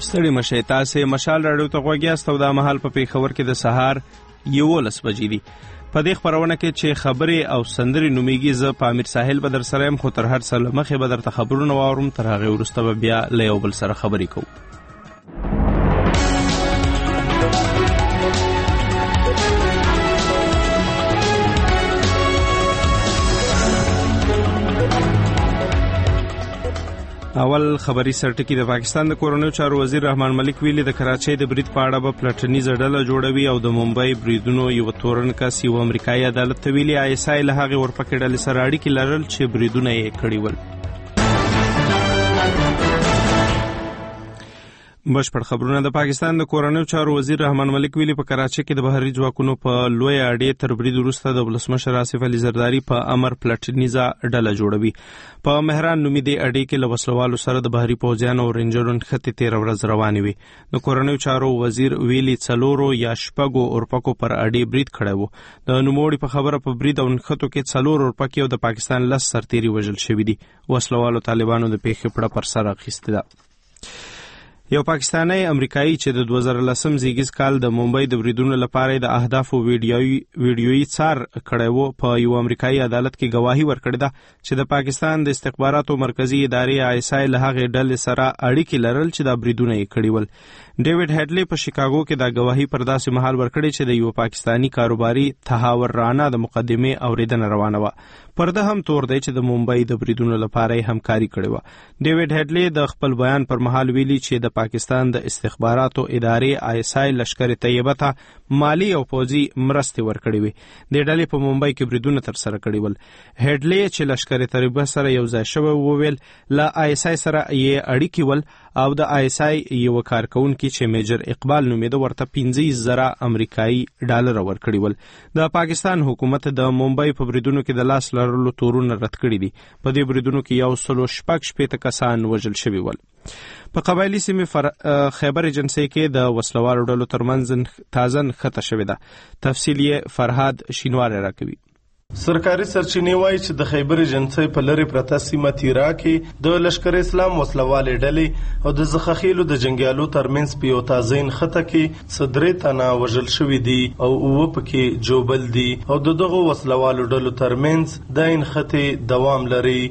ستړي مشئ تاسې مشال راډیو ته غوږ یاست او دا مهال په پېښور کې د سهار 11 بجې دي. په دې خپرونه کې چې خبرې او سندرې نومیږي، زه په امیر ساحل به در سره یم، خو تر هر څه له مخې به درته خبرونه واورم، تر هغې وروسته به بیا له یو بل سره خبرې کوو. اول خبري سرټکی د پاکستان د کورونیو چارو وزیر رحمان ملک ویلي د کراچۍ د برید په اړه به پلټنیزه ډله جوړوي او د ممبئی بریدونو یو تورن کس یو امریکایي عدالت ته ویلي ISI له هغې ورپکې ډلې سره اړیکې لرل چې بریدونه یې کړي ول. بشپړ خبرونه. د پاکستان د کورونیو چارو وزیر رحمان ملک ویلي په کراچۍ کې د بهري ځواکونو په لوی اډې تر برید وروسته د ولسمشر آصف علي زرداري په امر پلټنیزه ډله جوړوي. په مهران نومي دې اډې کې له وسلوالو سره د بهري پوځیانو او رینجرو نښتې 13 ورځ روانې وي. د کورونیو چارو وزیر ویلي 4 یا 6 اورپکو پر اډې برید کړی و. د نوموړي په خبره په برید او نښتو کې 4 اورپکي او د پاکستان 10 سرتیري وژل شوي دي. وسلوالو طالبانو د پیښې پړه پر سر اخیستې ده. یو پاکستانی امریکایي چې د 2010 زیږیز کال د ممبئی د بریدونو لپاره د اهدافو ویډیویي څار کړی و، په یو امریکایي عدالت کې گواهی ورکړې ده چې د پاکستان د استخباراتو مرکزی ادارې ISI له هغې ډلې سره اړیکې لرل چې دا بریدونه یې کړي ول. ډیوډ هډلي په شیکاګو کې دا گواهی پر داسې مهال ورکړې چې د یو پاکستانی کاروباري تهاور رانه د مقدمې اوریدنه روانه وه. پرده هم تور دی چې د ممبئی د بریدونو لپاره همکاري کړې وه. ډیوډ هډلي د خپل بیان پر مهال ویلي چې د پاکستان د استخباراتو ادارې ISI لشکر طیبه ته مالی او پوځي مرستې ورکړې وي. د ډلې په ممبئی کې بریدونه تر سره کړي ول. هډلي چې لشکر طیبه سره یو ځای شوی وویل له ISI سره یې اړیکې ول او د ISI یو کارکونکي چې میجر اقبال نومیده ورته 15,000 امریکایي ډالر ورکړي ول. د پاکستان حکومت د ممبئی په بریدونو کې د لاس لرلو تورونه رد کړي دي. په دې بریدونو کې 116 کسان وژل شوي ول. په قبایلی سیمې خیبر ایجنسۍ کې د وسلوالو ډلو ترمنځ تازه نښته شوې ده. تفصیل یې فرهاد شینواری راکوي. سرکاري سرچینې وایي چې د خیبر ایجنسۍ په لرې پرته سیمه تیرا کې د لشکر اسلام وسلوالې ډلې او د زخخیلو د جنګیالو ترمنځ په یو تازه نښته کې 3 تنه وژل شوي دي او 9 پکې جوبل دي او دغه وسلوالو ډلو ترمنځ د نښتې دوام لري.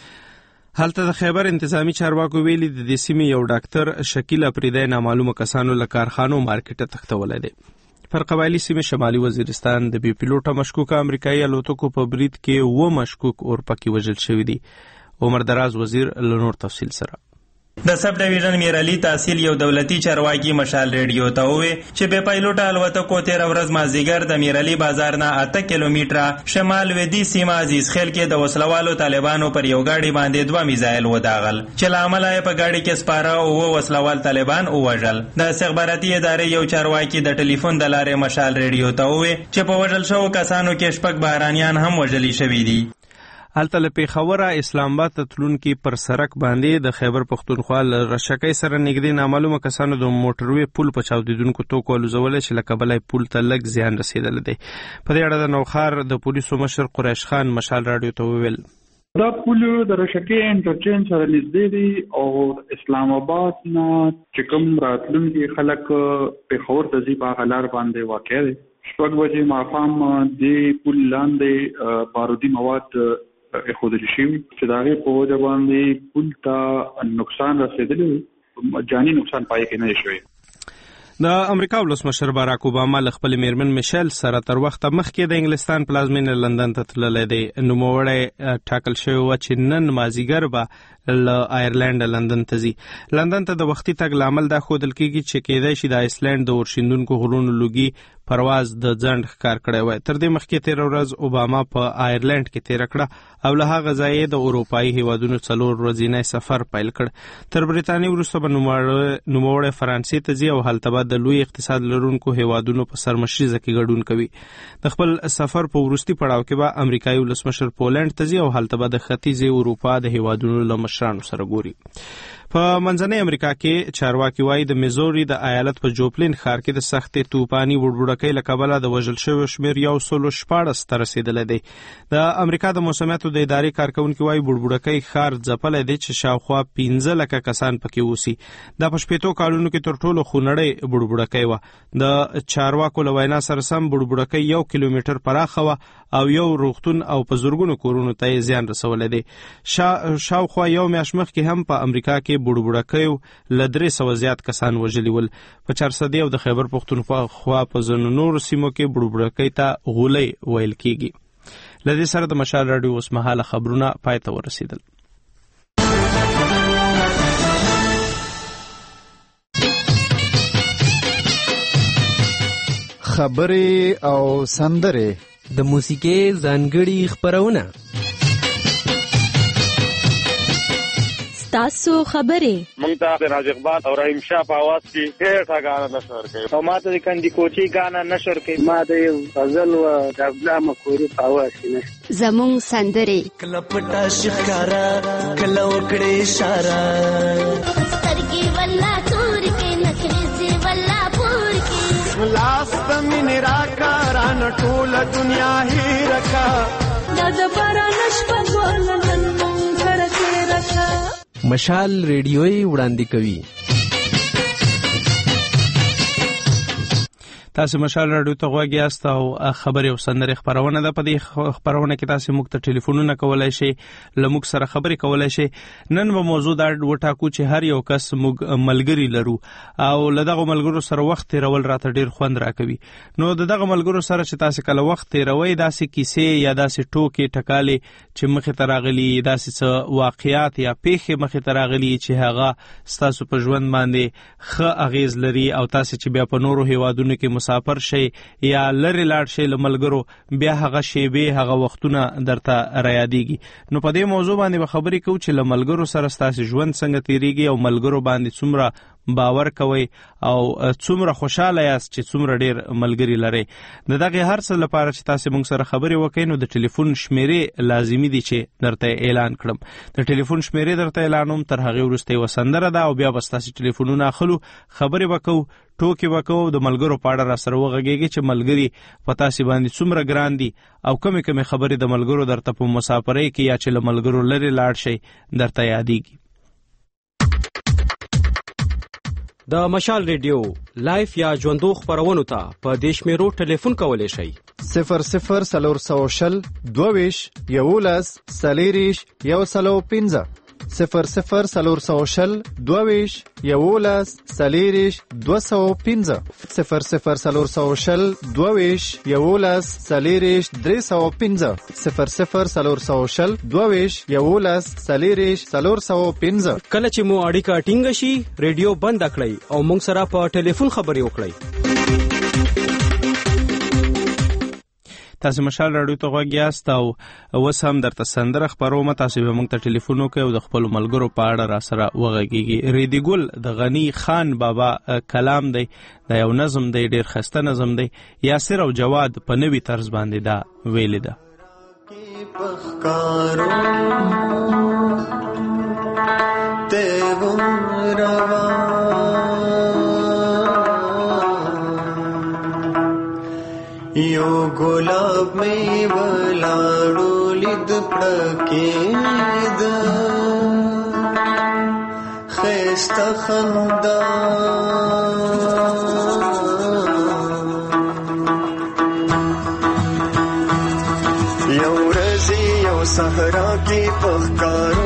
هلته د خیبر انتظامی چارواکو ویلي د دې سیمې یو ډاکټر شکیل اپریدی نامعلومه کسانو له کارخانو مارکیټ تښتولی دی. پر قبایلی سیمې شمالي وزیرستان د بي پیلوټه مشکوکه امریکایي الوتکو په برید کې 9 مشکوک اورپکي وژل شوي دي. عمر دراز وزیر له نور تفصیل سره. د سب ډیویژن میرعلی تحصیل یو دولتي چارواکي مشال ریډیو ته وویل چې بې پایلوټه الوتکو 13 ورځ مازدیګر د میرعلی بازار نه 8 کیلومتره شمال لویدي سیمه عزیز خیل کې د وسلوالو طالبانو پر یو گاډي باندې 2 میزایل وداغل چې له امله په گاډي کې سپاره او وسلوال طالبان ووژل. د استخباراتي ادارې یو چارواکي د ټلیفون د لارې مشال ریډیو ته وویل چې په وژل شوو کسانو کې 6 بهرانیان هم وژلي شوي دي. هلته له پیښوره اسلام آباد ته تلونکي پر سړک باندې د خیبر پښتونخوا له رشکۍ سره نږدې نامعلومه کسانو د موټروي پل په چاودیدونکو توکو الوزولی چې له کبله پل ته لږ زیان رسېدلی دی. په دې اړه د نوښار د پولیسو مشر قریش خان مشال راډیو ته وویل دا پل د رشکۍ انټرچینج سره نږدې دی او اسلام آباد نه چې کوم راتلونکي خلک پیښور ته ځي په هغه لار باندې واقع دی. 6 بجې ماښام دې پل لاندې بارودي مواد اخودل شي چې دا غي په وجه باندې پل ته نقصان رسیدلی، جانی نقصان پای کې نه شوی. د امریکا ولسمشر باراک اوباما له خپل میرمن میشل سره تر وخت مخکې د انګلستان پلازمینه لندن ته تللی دی. نوموړی ټاکل شوی و چې نن مازیګر به له آیرلند لندن ته ځي. لندن ته د وختي تګ لامل دا ښودل کېږي چې کېدای شي د آیسلند د ورشیندونکو غرونو لوګي پرواز د ځنډ ښکار کړی وای. تر دې مخکې 13 ورځ اوباما په آیرلند کې تېره کړه او له هغه ځایه د اروپایي هیوادونو 4 ورځنی سفر پیل کړ. تر بریتانیې وروسته به نوموړی فرانسې ته ځي او هلته به د لوی اقتصاد لرونکو هیوادونو په سرمشریزه کې ګډون کوي. د خپل سفر په وروستي پړاو کې به امریکایي ولسمشر پولند ته ځي او هلته به د ختیځې اروپا د هیوادونو له مشرانو سره ګوري. په منځنۍ امریکا کې چارواکي وایي د میزوري د ایالت په جوپلین ښار کې د سختې توپاني وډوډکۍ له کبله د وژل شویو شمېر 114 ته رسېدلی دی. د امریکا د موسمیاتو د ادارې کارکونکي وایي وډوډکۍ ښار ځپلی دی چې شاوخوا 15 لکه کسان پکې اوسي. دا په 80 کالونو کې تر ټولو خونړۍ وډوډکۍ وه. د چارواکو له وینا سره سم وډوډکۍ 1 کیلومتر پراخه وه او یو روغتون او په زرګونو کورونو ته یې زیان رسولی دی. شاوخوا یو میاشت مخکې هم په امریکا کې بوډبوډکیو له 300 زیات کسان وژلي ول. په چارسدي او د خیبر پښتونخوا په ځینو نورو سیمو کې بوډبوډکۍ ته غولۍ ویل کیږي. له دې سره د مشال راډیو اوسمهاله خبرونه پای ته ورسېدل. خبرې او سندرې د موسیقۍ ځانګړي خپرونه تاسو خبرې مونږ ته د راج اقبال او رحیم شاه په आवाज کې ډېر غانا نشر کوي او ماته د کندي کوچي غانا نشر کوي ما د غزل او د ابلا مخوري په आवाज کې زمون سندرې کله پټا شکارا کله وکړې اشاره سترګې ولا تور کې نخرې ولا پور کې لاس بمن راکاران ټول دنیا هی رکا د بارانش په ګورنن مونږ غړکې رکا. مشال ریډیوي وړاندې کوي. تاسو مشال راډیو ته غوږ یاست او خبرې او سندرې خبرونه ده. په دې خبرونه کې تاسو موږ ته ټلیفونونه کولای شئ، له موږ سره خبرې کولای شئ. نن به موضوع دا وټاکو چې هر یو کس موږ ملګری لرو او له دغه ملګرو سره وخت تیرول راته ډیر خوند راکوي. نو د دغه ملګرو سره چې تاسو کله وخت تیروي داسې کیسې یا داسې ټوکې ټکالې چې مخې ته راغلي، داسې څه واقعیات یا پیښې مخې ته راغلي چې هغه ستاسو په ژوند باندې ښه اغیز لري او تاسو چې بیا په نورو هیوادونو کې مسافر شي یا لری لاړ شي له ملګرو، بیا هغه شیبې هغه وختونه درته رايادېږي. نو په دې موضوع باندې به خبرې کوو چې له ملګرو سره ستاسو ژوند څنګه تیریږي او ملګرو باندې څومره باور کوي او څومره خوشاله یاست چې څومره ډیر ملګری لري. د دغه هر څه لپاره چې تاسو موږ سره خبرې وکړئ نو د ټلیفون شمیرې لازمي دي چې درته اعلان کړم. د ټلیفون شمیرې درته اعلانوم، تر هغه وروسته وسندره ده او بیا به تاسو ټلیفونونه اخلو، خبرې وکړو، ټوکې وکړو، د ملګرو په اړه را سره وغږیږي چې ملګری په تاسو باندې څومره ګران دي او کومې خبرې د ملګرو درته په مسافرۍ کې یا چې له ملګرو لري لاړ شي درته یادېږي. د مشال ریډیو لایف یا ژوندو خبرونو ته په دیش میرو ټلیفون کولی شئ 00 22 11 سلیریش 115 00 22 11 سلیریش 215 00 22 11 سلیریش 315 00 22 11 سلیریش 415. کله چې مو اړیکه ټینګه شي ریډیو بند کړئ او موږ سره په ټلیفون خبرې وکړئ. تاسو مشال راډیو ته غوږ یاست او اوس هم درته سندره خبروم. تاسو به موږ ته ټلیفون وکړئ او د خپل ملګرو په اړه را سره وغږیږي. ریډي ګل د غنی خان بابا کلام دی، دا یو نظم دی، ډیر خسته نظم دی. یاسر او جواد په نوي طرز باندې دا ویل ده. یو ګلاب می ولاړو لید پړکید خسته خندا یو رزي یو صحرا کې پخکارو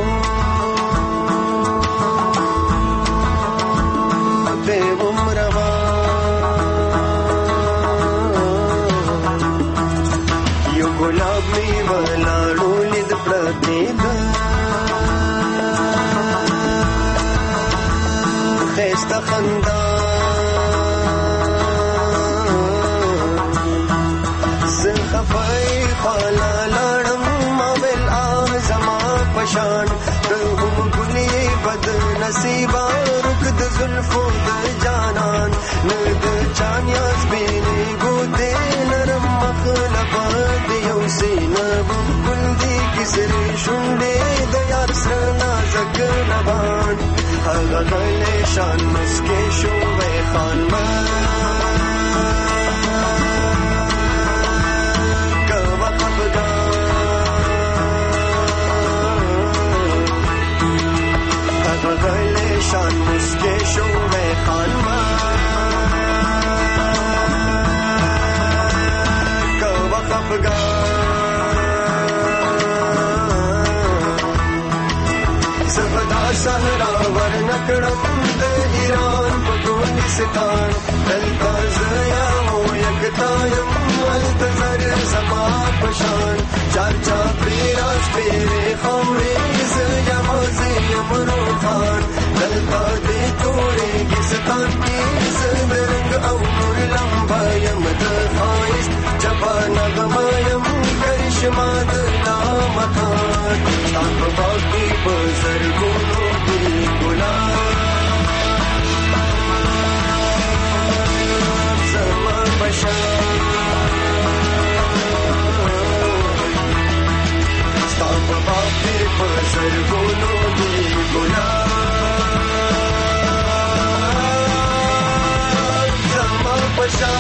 خندا زخفای خالا لړم مول اعظم پشان دهم ګلی بد نصیبا رک د زلفو د جانان ند چانیاس بینی ګوته نرم مخلب دیو سینب ګل دی کسر شونډې د یار سره نازک لبان غغل شان مسکه شو وی خانمان که وقف غغل شان مسکه شو وی خانمان که وقف सहरा वर्णकड़म द ईरान पकोनिस्तान दलताज़या हो यकतायम अल्तज़र ज़मा पशान चाचा पीरास पेरे खौरीज़ यमाज़ी यमरो खान दलता दे तोरे गिस्तान कीज़ बिरंग अवनुर लंबा यमद खाइस जबा नगमायम करिश्मा दला मकान ताप बाकी बज़र गुनो Stop about people, say go no go na. Zama pasha.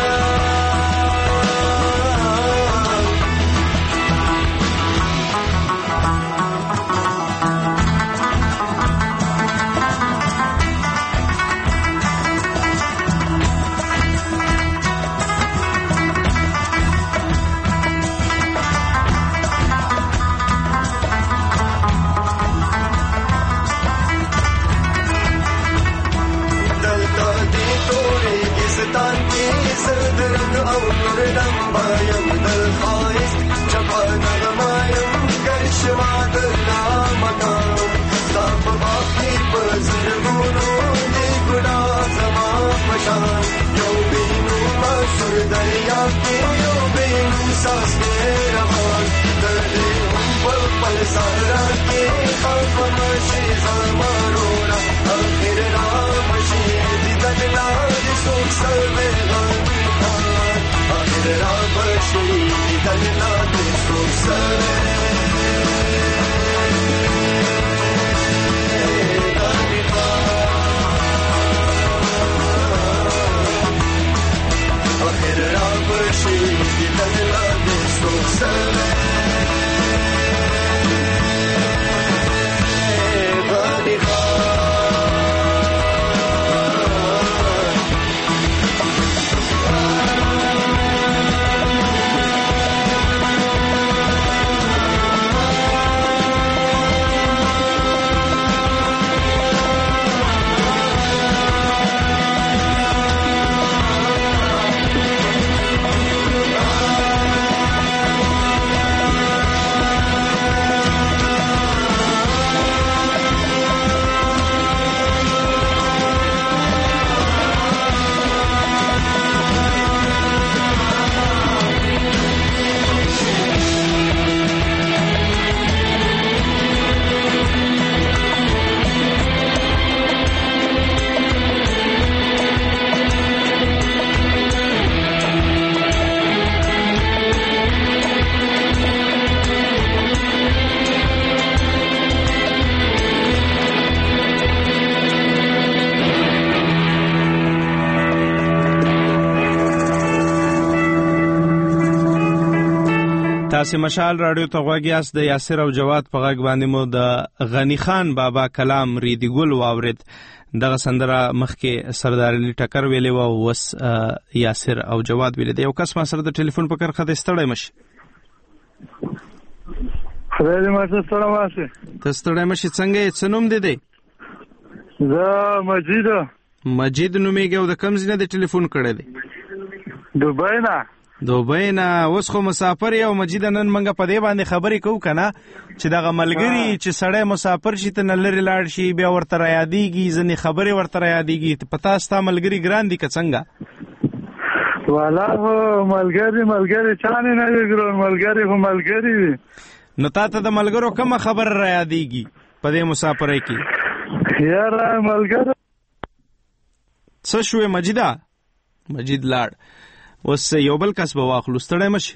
تاسو مشال رادیو ته غوږیاست. د یاسر او جواد په غږ باندې مو د غنی خان بابا کلام ریدی ګل واورید. دغه سندره مخکې سردار علي ټکر ویلې و، وس یاسر او جواد ویلې. د یو کس ما سره د ټلیفون په کرخه د ستړی مشي. خدای دې ماته ستړی واسه. ته ستړی مشي څنګه؟ څه نوم دی؟ زه مجید نومېږي. او د کوم ځای نه د ټلیفون کړی دی؟ دوبۍ نه. دوبۍ نه. اوس خو مسافر یو مجید، نن منګه په دې باندې خبرې کوو کنه چې دغه ملګری چې سړی مسافر شي ته نه لري لاړ شي، بیا ورته را یادېږي، ځینې خبرې ورته را یادېږي. په تا ستا ملګري ګران دي که څنګه؟ والا خو ملګري چانې نه دي ګران، ملګري خو ملګري دي. نو تا ته د ملګرو کومه خبره را یادېږي په دې مسافرۍ کې؟ یاره ملګری څه شوې مجیده؟ مجید لاړ. اوس یو بل کس به واخلو. ستړی مشي.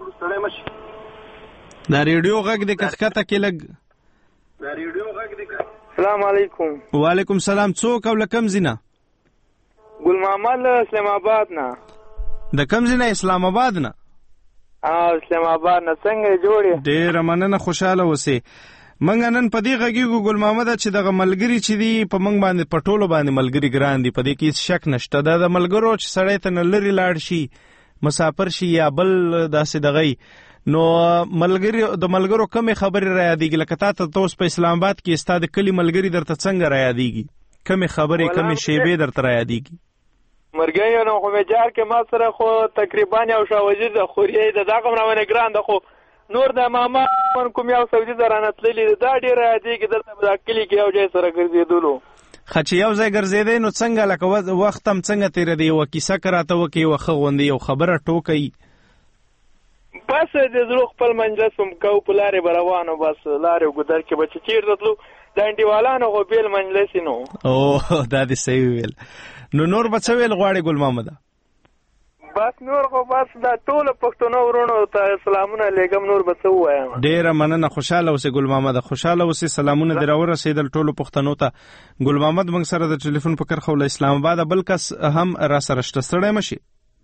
دا ریډیو غږ دې کښته کې لږ السلام علیکم. وعلیکم سلام. څوک او لکم زینا؟ ګل محمد اسلام آباد نه. د کم زینا؟ اسلام آباد نه. اسلام آباد نه. څنګه جوړې؟ ډېر مننه، خوشاله اوسې. منګ نن په دې غږیږو ګل محمد چې دغه ملګری چې دی په منګ باندې پټولو باندې ملګری ګران دی، په دې کې شک نشته. دا د ملګرو چې سړی ته نه لري لاړ شي، مسافر شي یا بل داسې دغی، نو ملګری د ملګرو کمې خبرې را یادېږي. لکه تا ته اوس په اسلام آباد کې ستا د کلي ملګري درته څنګه را یادېږي؟ کمې خبرې کمې شیبې درته را یادېږي؟ مرګی نو خو مجار کې ما سره خو تقریبا یو شاوجي د خوري د دغه مرونه ګران ده، خو نور د ماما کوم یو سعودي زرانه تللی دا ډیر یادېږي. دلته د کلي کې یو ځای سره ګرځېدلو. خچ یو ځای ګرځېدې نو څنګه لکه وخت هم څنګه تیر دی؟ یو کیسه کراته وکي، یو خوندې یو خبره ټوکي. بس د زړه خپل منجلس هم کو په لارې بروانو، بس لارې ګدر کې بچ چیر دتلو د انډیوالانو خو بیل منجلس نو. او دا دې صحیح ویل. نو نور به څه ویل غواړي ګل محمد؟ بس نور خو بس دا ټول پښتون ورونو ته سلامونه لګم، نور به څه وایم. ډیره مننه، خوشاله اوسې ګل محمد، خوشاله اوسې. سلامونه دې راورسېدل ټولو پښتنو ته. ګل محمد موږ سره د ټلیفون په کرخه ول اسلام آباد بل کس هم را سره شته. ستړی مشي.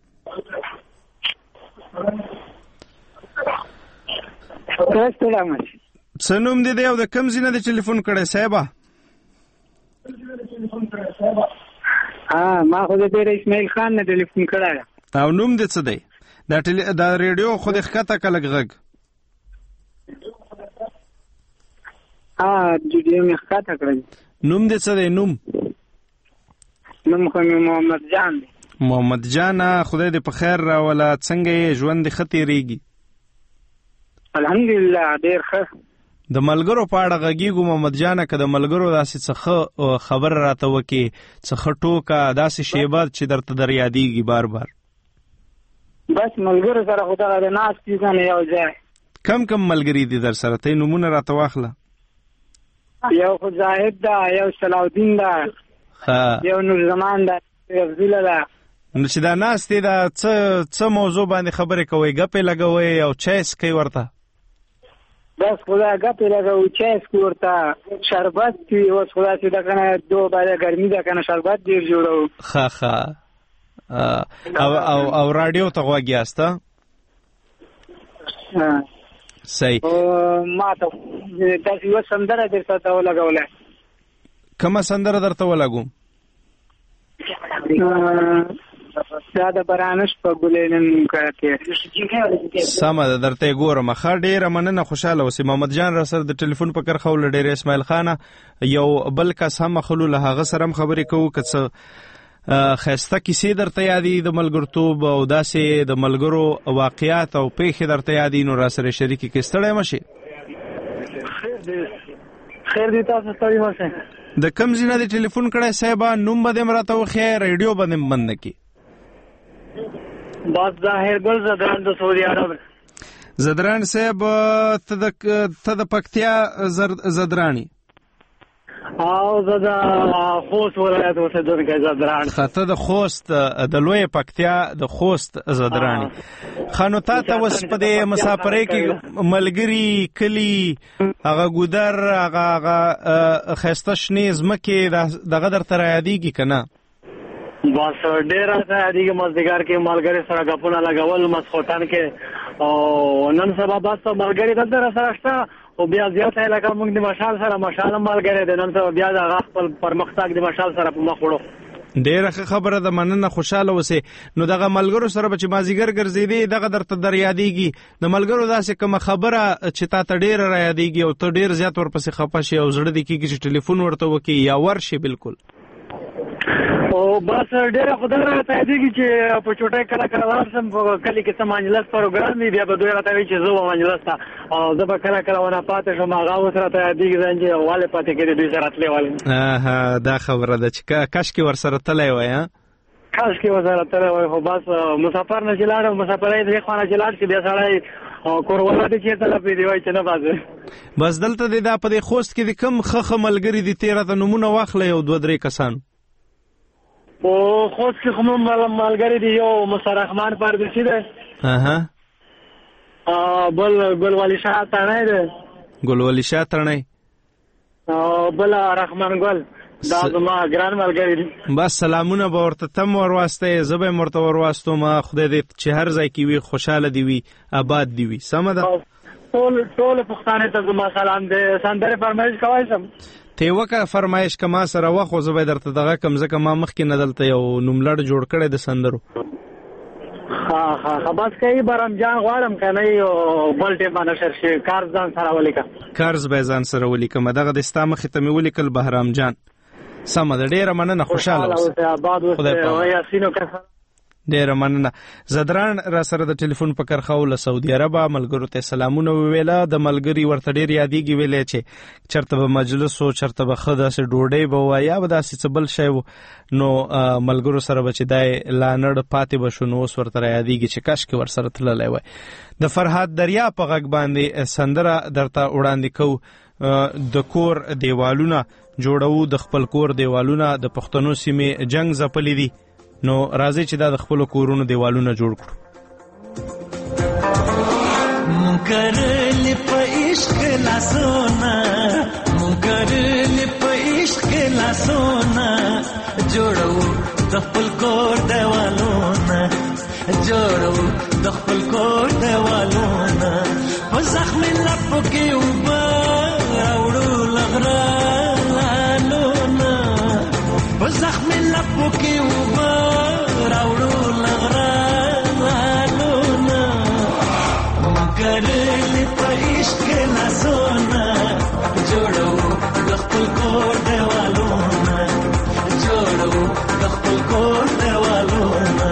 څه نوم دې دی او د کوم ځای نه دې ټلیفون کړی صاحبه؟ ما خو د اسماعیل خان نه ټلیفون کړی. او نوم دې څه دی؟ دا ریډیو خو دې ښکته که لږ غږ؟ ریډیو مې ښکته کړی. نوم دې څه دی؟ نوم خو مې محمد جان دی. محمد جان، خدای دې په خیر راوله. څنګه یې ژوند دې ښه تېرېږي؟ الحمدلله ډېر ښه. د ملګرو په اړه غږیږو محمد جانه، که د ملګرو داسې څه خبر راته وکې، څه ټوکه داسې شیبه چې درته در یادېږي بار بار؟ بس ملګرو سره خو دغه د ناستې ځنه یو ځای. کم ملګري دي در سره؟ ته نومونه راته واخله. یو خو زاهد ده، یو صلاحالدین ده، یو نور زمان ده، یو افضله ده. نو چې دا ناستې ده څه موضوع باندې خبرې کوئ؟ ګپې لګوئ او چای څکئ ورته؟ بس خدا ګپې لګوو، چای څکو ورته، شربت وي. اوس خدا چې ده که نه دو باید ګرمي ده که نه شربت ډېر جوړوو. ښه او راډیو ته غوږ یاست؟ صحیح. ما ته داسې یوه سندره درته ته ولګوله. کومه سندره درته ولګوم؟ دا د برانش په ګلینن کې. سمه ده، درته یې ګورم. ښه، ډېره مننه، خوشحاله اوسې. محمد جان را سره د ټلیفون په کرښه وله ډېر. اسماعیل خانه یو بل کس هم اخلو، له هغه سره هم خبرې کوو. که څه ښایسته کیسې درته یادي د ملګرتوب او داسې د ملګرو واقعات او پیښې درته یادي، نو را سره شریکې کړئ. ستړی مشي. خیر دی، تاسو ستړي مشئ. د کوم ځای نه دې ټلیفون کړی صاحبه؟ نوم به دې هم راته وښیه، ریډیو به دې بند نه کړي. بس ظاهر ګل زدران د سعودي عرب. زدران صاحب، ته د پکتیا زدرانی؟ او زه د خوست ولایت اوسېدونکی زدران. ته د خوست د لوی پکتیا د خوست زدرانی. ښه، نو تا ته اوس په دې مسافرۍ کې ملګري، کلي، هغه ګودر، هغه ښایسته شنې ځمکې دغه درته را یادېږي که نه؟ بس ډېر راته یادېږي. مازدیګر کې ملګري سره ګپونه لګول، ماسخوتن کې. او نن سبا بس ملګري دلته را سره شته، او بیا زیات لکه موږ د مشال سره، مشال هم ملګری دی. نن سبا بیا د هغه خپل پرمختګ د مشال سره په مخ وړو. ډېره ښه خبره ده، مننه، خوشحاله اوسې. نو دغه ملګرو سره به چې مازدیګر ګرځېدې دغه درته در یادېږي؟ د ملګرو داسې کومه خبره چې تا ته ډېره را یادېږي او ته ډېر زیات ورپسې خفه شې او زړه دې کېږي چې ټلیفون ورته وکړي یا ورشې بالکل؟ او بس ډېره خو دغه راته یادېږي چې په چوټۍ کله کله لاړ شم، په کلي کې څه منجلس پروګرام وي، بیا به دوی راته وایي چې زه به منجلس ته، او زه به کله کله ونه پاتې شم. هغه اوس راته یادېږي ځان چې ولې پاتې کېدې دوی سره تللی ولې. دا خبره ده چې کاشکې ورسره تللی وای. کاشکې ورسره تللی وای، خو بس مسافر نه چې لاړم، مسافرۍ دې خوا نه چې لاړ شي، بیا سړی کورونه دې چېرته لپېدې وایي چې نه بازه. بس دلته دې دا په دې خوست کې د کوم ښه ملګري دي تېره ته نومونه واخله، یو دوه درې کسان. په خوست کې خو ملګري دي، یو مسترحمان پردیسي دی، بل ګل ولی شاه ترنی دی. ګل ولی شاه ترنی او بل رحمان ګل دا زما ګران ملګری دی. بس سلامونه به ورته تم ورواستئ، زه به یې ورته ورواستوم. خدای دې چې هر ځای کې وي خوشحاله دي وي، آباد دي وي. سمه ده؟ ټول پښتانه ته زما سلام دی. سندرې فرمایش کوای شم؟ ته وکه فرمایش کما سره وخت زه به درته دغه کم ځکه ما مخکې نه دلته یو نوملړ جوړ کړی د سندرو. ها بس کوي برم جان غواړم کنه یو بل ټیم باندې نشر شي. کارز ځان سره ولیکم، کارز به ځان سره ولیکم. دغه د ستا مخې ته مې ولیکل بهرام جان. سمه ده، ډېره مننه، خوشحاله اوسه. خدای پاک. ډېره مننه. زدران را سره د ټلیفون په کرښه له سعودي عربه ملګرو ته سلامونه وویله. د ملګري ورته ډېر یادېږي ویلی چې چېرته به مجلس و، چېرته به ښه داسې ډوډۍ به وه یا به داسې څه بل شی و، نو ملګرو سره به چې دی لا نړ پاتې به شو، نو اوس ورته را یادېږي چې کاشکې ورسره تللی وای. د فرهاد دریا په غږ باندې سندره درته وړاندې کوو. د کور دیوالونه جوړو، د خپل کور دیوالونه د پښتنو سیمې جنگ ځپلي دي، نو راځي چې دا د خپل کورونو دیوالونه جوړ کړو. مونږ په عشق لاسونه، مونږ په عشق لاسونه جوړو د خپل کور دیوالونه، جوړو د خپل کور دیوالونه. په زخم لپو کې اوبه راوړو لغرالونه، په زخم لپو کې اوبه راوړو لغرالونه. مونږ په عشق لاسونه جوړو د خپل کور دیوالونه، جوړو د خپل کور دیوالونه.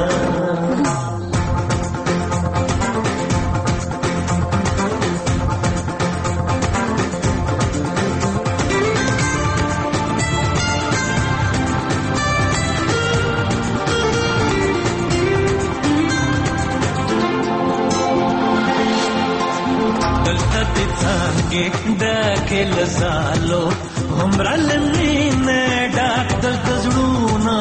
ډاکې لزالو همرا لمینه ډاک د زړونه،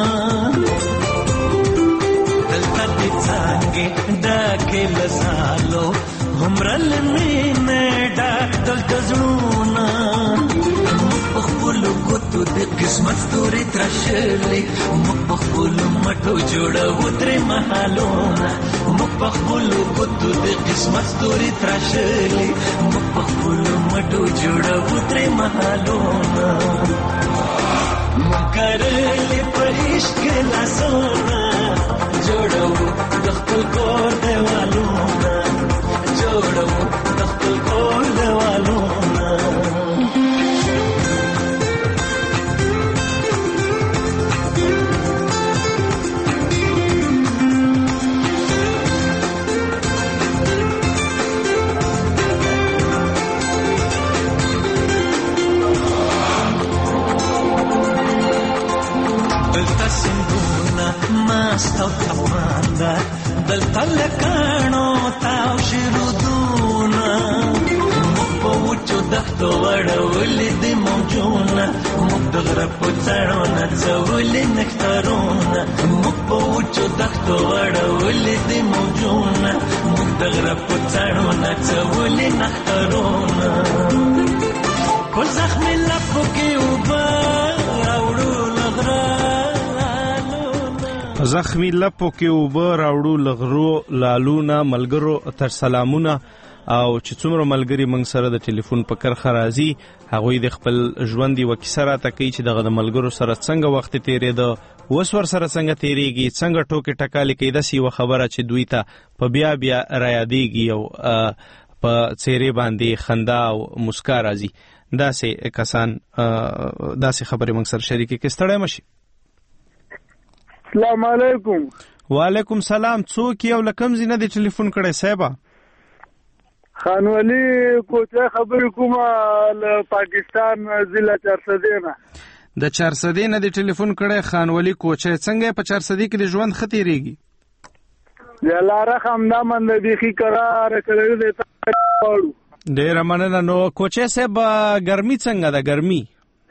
دلته دې څنګه ډاکې لزالو همرا لمینه ډاک د زړونه. په خپل ګوتو د قسمت ستوري تراشلې، موږ په خپل مټو جوړو درې محلونه، موږ په خپل ګوتو د قسمت ستوري تراشلې، موږ په خپل مټو جوړو درې محلونه. موږ په عشق لاسونه جوړو د خپل کور دیوالونه، جوړو د خپل کور دیوالونه. دلته سندونه مست او تپان ده، دلته لکاڼو تاو شرودونه، موږ په وچو دښتو اړولي دي موجونه، موږ د غره په څڼو نڅولي نښترونه، موږ په وچو دښتو اړولي دي موجونه، موږ د غره په څڼو نڅولي نښترونه. په زخمي لپو کې اوبه راوړو په زخمی لپو کې اوبه راوړو لغرو لالونه. ملګرو تر سلامونه. او چې څومره ملګري موږ سره د ټلیفون په کرښه راځي، هغوی د خپل ژوند یوه کیسه راته کوي چې دغه د ملګرو سره څنګه وخت تېرېده، اوس ورسره څنګه تېرېږي، څنګه ټوکې ټکالې کوي. داسې یوه خبره چې دوی ته په بیا بیا رایادېږي او په څېرې باندې خندا او مسکا راځي. داسې کسان داسې خبرې موږ سره شریکې کړي. ستړی مه شي. السلام علیکم. وعلیکم سلام. څوک یو له کوم ځای نه دی ټلیفون کړی صاحبه؟ خانوالي کوچه خبرې کومه له پاکستان ضلع چارسدې نه. د چارسدې نه دی ټلیفون کړی خانوالي کوچه. څنګه په چارسدې کې د ژوند ښه تېرېږي؟ د لاره همدا من د بیخي قرار کړی دی. ډېره مننه. نو کوچه صاحب ګرمي څنګه ده؟ ګرمي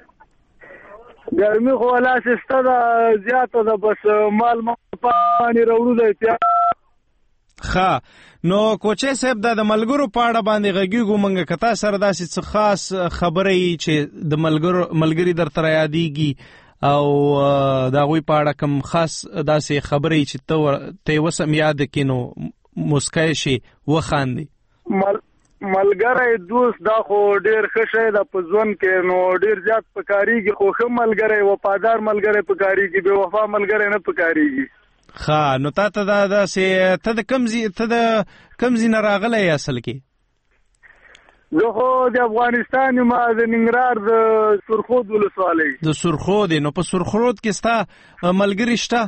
خو ولا شسته ده، زیاته ده، بس مال پانی راوړو دی. ښه نو کوچی صاحب دا د ملګرو په اړه باندې غږیږو موږ که تا سره داسې څه خاص خبره یي چې د ملګري درته رایادېږي او د هغوی په اړه کوم خاص داسې خبره یي چې ته یې اوس هم یاد کړې نو موسکی شي وخاندې ملګری دوست دا خو ډیر ښه شی ده په ژوند کې نو ډیر زیات پکارېږي خو ښه ملګری وفادار ملګری پکارېږي بې وفا ملګری نه پکارېږي ښه نو تا ته دا داسې ته د کوم ځای نه راغلی یې اصل کې زه خو د افغانستان یم د ننګرهار د سرخود ولسوالۍ د سرخود نو په سرخود کې ستا ملګري شته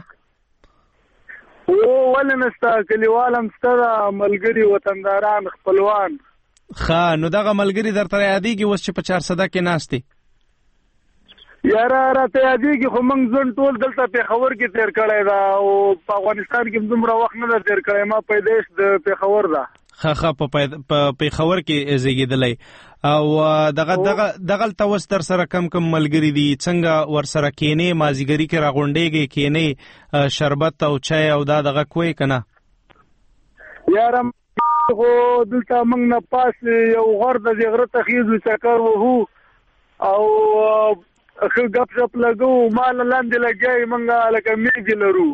ولې نشته کلیوال هم شته ده ملګري وطنداران خپلوان ښه نو دغه ملګري درته یادېږي اوس چې په 400 کې ناست دی یاره راته یادېږي خو موږ ژوند ټول دلته پېښور کې تېر کړی ده او په افغانستان کې دومره وخت نه ده تېر کړی ما پیدایش د پېښور ده ښه په پېښور کې زیږېدلی او دغلته اوس در سره کم ملګري دي څنګه ورسره کینې مازدیګري کې راغونډېږي کینې شربت او چای او دا دغه کوی که نه یاره خو دلته موږ نه پاس یو غر د دې غره ته خیږو چکر وهو او ښه ګپ شپ لګوو مال لاندې لګیایي موږ لکه میږي لرو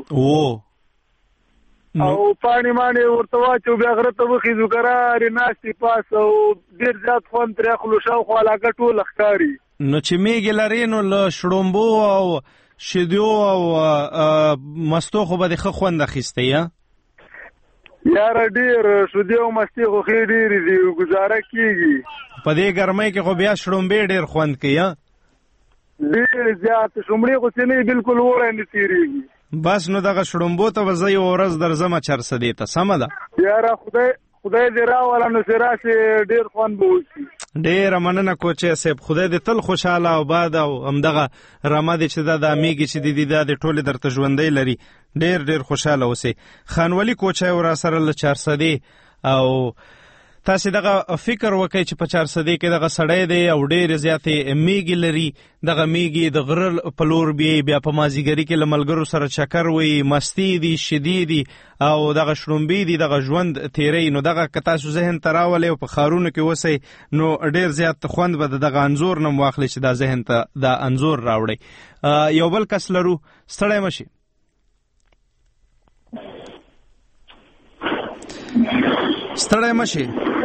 او پاڼې ماڼې ورته واچو بیا غره ته وخیږو کرارې ناستې پاس او ډېر زیات خوند ترې اخلو شاوخوا علاقه ټوله ښکاري نو چې میږې لرې نو له شړومبو او شیدو او مستو خو به دې ښه خوند اخیستی یاره ډېر شیدې او مستې خو ښې ډېرې دي ګزاره کېږي په دې ګرمۍ کې خو بیا شړومبې ډېر خوند کوي ډېر زیات شړومبې خو چې نه بلکل وړی نه تېرېږي بس نو دغه شړومبو ته به زه یوه ورځ درځمه 400 ته سمه ده یاره خدای دې راوله نو چې راسې ډېر خوند به وکړي ډېره مننه کوچی صاحب خدای دې تل خوشحاله او باد او همدغه رمه دې چې دا میږي چې دې دا د ټولې درته ژوندی لري ډېر خوشحاله اوسئ خانولي کوچی ورا سره له 400 او تاسې دغه فکر وکئ چې په 400 کې دغه سړی دی او ډېرې زیاتې میږي لري دغه میږي د غره په لور بیا په مازدیګري کې له ملګرو سره چکر وي مستي دي شیدې دي او دغه شړومبې دي دغه ژوند تیری نو دغه که تاسو ذهن ته راولئ او په ښارونو کې اوسئ نو ډېر زیات خوند به د دغه انځور نه واخلئ چې دا ذهن ته دا انځور راوړئ یو بل کس لرو ستړی مشي ستړی مشي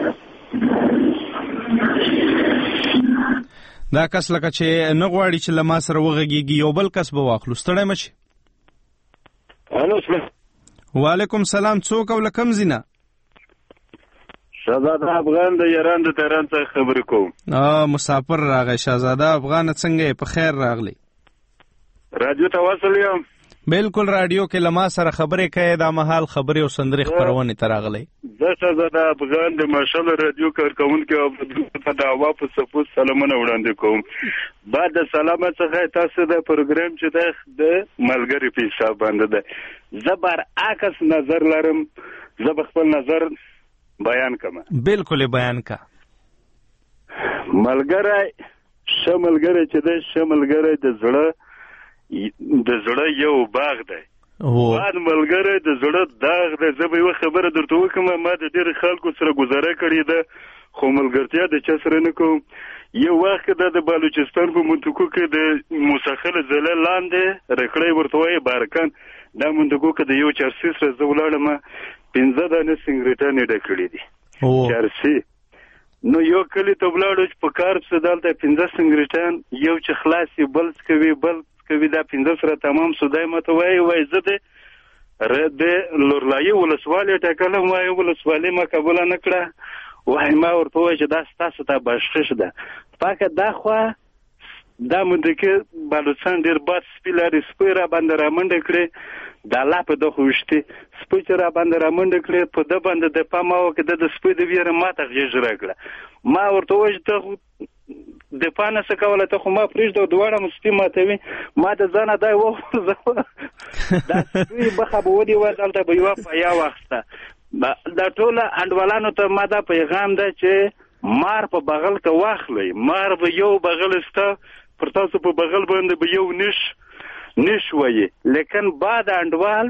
دا کس لکه چې نه غواړي چې له ما سره وغږېږي یو بل کس به واخلو ستړی مشي وعلیکم سلام څوک او له کوم ځای نه شهزاده افغان د ایران د تهران څخه خبرې کوم مسافر راغی شهزاده افغان څنګه یې په خیر راغلی راډیو ته وصل یم بالکل راډیو کې له ما سره خبرې کوي دا مهال خبرې او سندرې خپرونې ته راغلی زه شهزاده افغان د مشال راډیو کارکوونکی او ته د هوا په صفو سلامونه وړاندې کوم بعد د سلام څخه تاسو د پروګرام چې د ملګري په حساب باندې ده زه برعکس نظر لرم زه به خپل نظر بیان کوم بالکل بیان کا ملګری ښه ملګری چې دی ښه ملګری د زړه یو باغ دی بد ملګری د زړه داغ دی زه به یوه خبره درته وکړم ما د ډېرو خلکو سره ګزاره کړې ده خو ملګرتیا د چا سره نه کوم یو وخت کې د بلوچستان په منطقو کې د موسخل ضلع لاندې رکړی ورته وایي بارکان دا منطقو کې د یو چارسي سره زه ولاړم 15 دانې سنګریټانې ډک کړي دي چارسي نو یو کلي ته ولاړو چې په کار پسې دلته 15 سنګریټان یو چې خلاص بل کوي دا 15 سره تمام سودای ماته وایي زه د لورلایي ولسوالۍ ټاکلم وایي ولسوالۍ ما قبوله نه کړه وایي ما ورته وایي چې دا ستاسو ته بخشش ده پاکه دا خوا دا منطقې بلوچستان ډېر بد سپي لري سپی را باندې رامنډه کړې د الله په دغه وشتې سپی چې را باندې رامنډه کړې په ده باندې د پام وکړه د سپی د ویره ماته غېږ راکړه ما ورته وایي چې ته د پانه څه کوله ته خو ما پرېږده دواړه مو سپي ماتوي ما د ځانه دا وغورځوه دا سپي بخه به ونیوه دلته به یوه پیا واخیسته دا ټوله انډوالانو ته ما دا پیغام ده چې مار په بغل کې واخلئ مار به یو بغل سته پر تاسو په بغل باندې به یو نش وایي لیکن بعد انډوال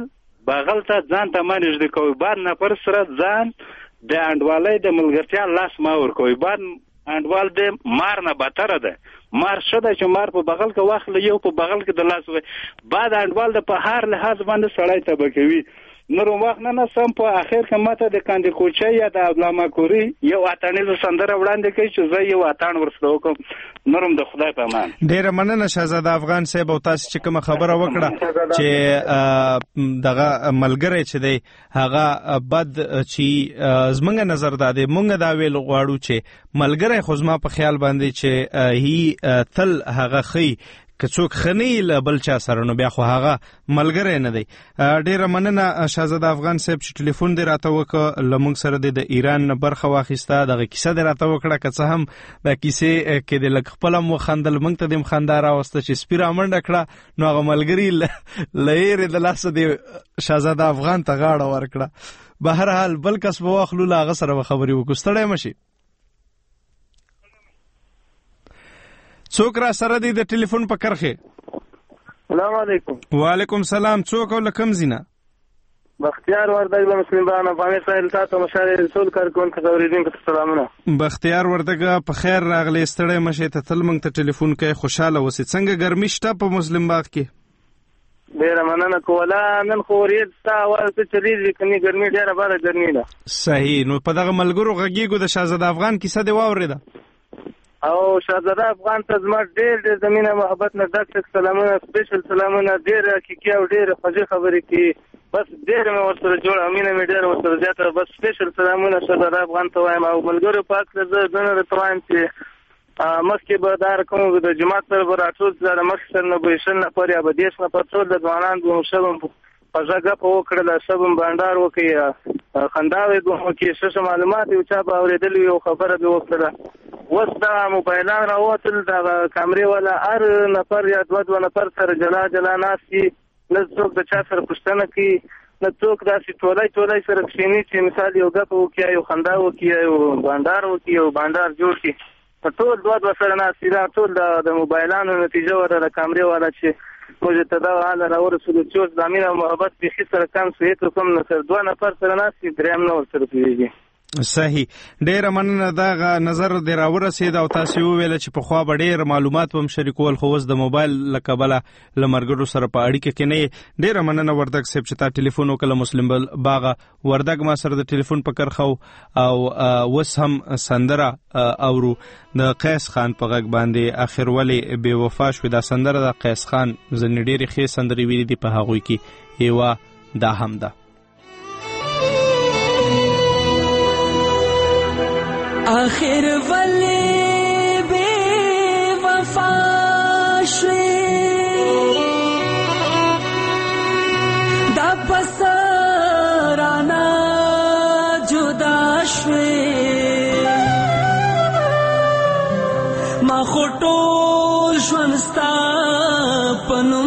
بغل ته ځان ته ما نږدې کوئ. بعد نفر سره ځان د انډوالۍ د ملګرتیا لاس ما ورکوئ. بعد انډوال د مار نه بتره ده. مار شه ده چې مار په بغل کې واخله یو په بغل کې د لاس وي. بعد انډوال د په هر لحاظ باندې سړی تبه کوي. نور وخت نه سم په اخر کې ماته د کاندي کوچي یا د علامه کوري یو اتانیزه سندره وړاندې کوي چې زه یو اتان ورسره وکم. نورم د خدای په امان. ډیره مننه شهزاده افغان صاحب او تاسو چې کوم خبره وکړه چې دغه ملګری چې دی هغه بد چې زمونږ نظر داده مونږ دا ویل غواړو چې ملګری خو زما په خیال باندې چې هی تل هغه خي که څوک خنی له بل چا سره نو بیا خو هغه ملګری نه دی. ډیره مننه شهزاده افغان صاحب چې ټلیفون دې راته وکړ. لمونږ سره د ایران برخه واخیسته. دغه کیسه دې راته وکړه که څه هم د کیسې کې د لږ خپل مو خندل مونږ ته د خندا راوسته چې سپیره منډه کړه نو هغه ملګری لیر د لاس د شهزاده افغان ته غاړه ورکړه. به هر حال بل کس به واخلو له هغه سره خبرې وکړو. ستړی مشي. څوک را سره دی د ټلیفون په کرخه؟ السلام علیکم. وعلیکم سلام. څوک او لکم زینا؟ بختیار وردګ له مسلمان بانه باندې سایل تاسو مشال رسول کارکون ته اوریدونکو ته سلامونه. بختیار وردګ په خیر راغلی. ستړی مشه ته تل مونږ ته ټلیفون کوي. خوشاله اوسې. څنګه ګرمي شته په مسلم باغ کې؟ ډیره مننه کوله. نن خو ورید تا ورته چلیږي کني ګرمي ډیره باره ګرمي ده. صحیح. نو په دغه ملګرو غږیږو د شهزاده افغان کیسه دی واوریده او شهزاده افغان ته زما ډېر زمینه محبت نه ډک سلامونه سپیشل سلامونه. ډېر حقیقي او ډېر خوږې خبرې کوي. بس ډېر مې ورسره جوړه مینه مې ډېر ورسره زیاته. بس سپیشل سلامونه شهزاده افغان ته وایم. او ملګرو پاک زه دنه درته وایم چې مخکې به دا رقم د جماعت سره به راټول سره مخکې سره نه به 100 نفر یا به 10 نفر ټول د ځوانان به شبم په ژغه په وکړله. شبم بانډار وکړي خنداوې به وکړي. څه معلومات یو چا به اورېدلي یو خبره به وکړله. اوس دا موبایلان راوتل د کامرې والا هر نفر یا دوه نفر سره جلا جلا ناستي. نه څوک د چا سره پوښتنه کوي نه څوک داسې ټولی سره کښېني چې مثال یو ګپ وکړي یو خندا وکړي یو بانډار وکړي یو بانډار جوړ کړي. ټول دوه سره ناستي. دا ټول د موبایلانو نتیجه وره د کامرې والا چې موږ ته دا حال راورسولو چې اوس د مینه او محبت بیخي سره کم شو. هېڅ کوم نه سره 2 نفر سره ناستي درېیم نه ورسره پوهېږي. صحیح. ډیره مننه. دا نظر دې راورسید او تاسو وویل چې په خوا به ډیر معلومات هم شریکول خو اوس د موبایل له کبله له مرګرو سره په اړیکه کې نه. ډیره مننه وردګ صاحب چې تا ټلیفون وکړه. مسلم باغ وردګ ما سره د ټلیفون په کرخو او وس هم سندره اورو د قیس خان په غږ باندې اخر ولی بے وفا شو. دا سندره د قیس خان زنی ډیره ښه سندري ویلي دي په هغوی کې یوا دا هم ده. آخر ولی بے وفا شوی دا پسرانا جدا شوی ما خو ټول ژوند ستا په نوم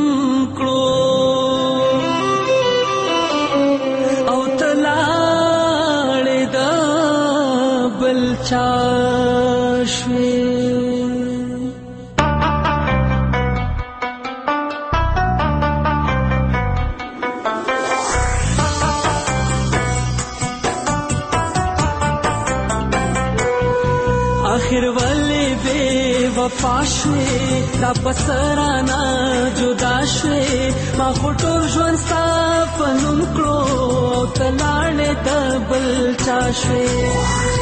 आखिर वाले बेवफा शवे दा बसराना जुदा शवे मा खटोर ژوند ستا په نوم کړو تلاړې د بل چا شوې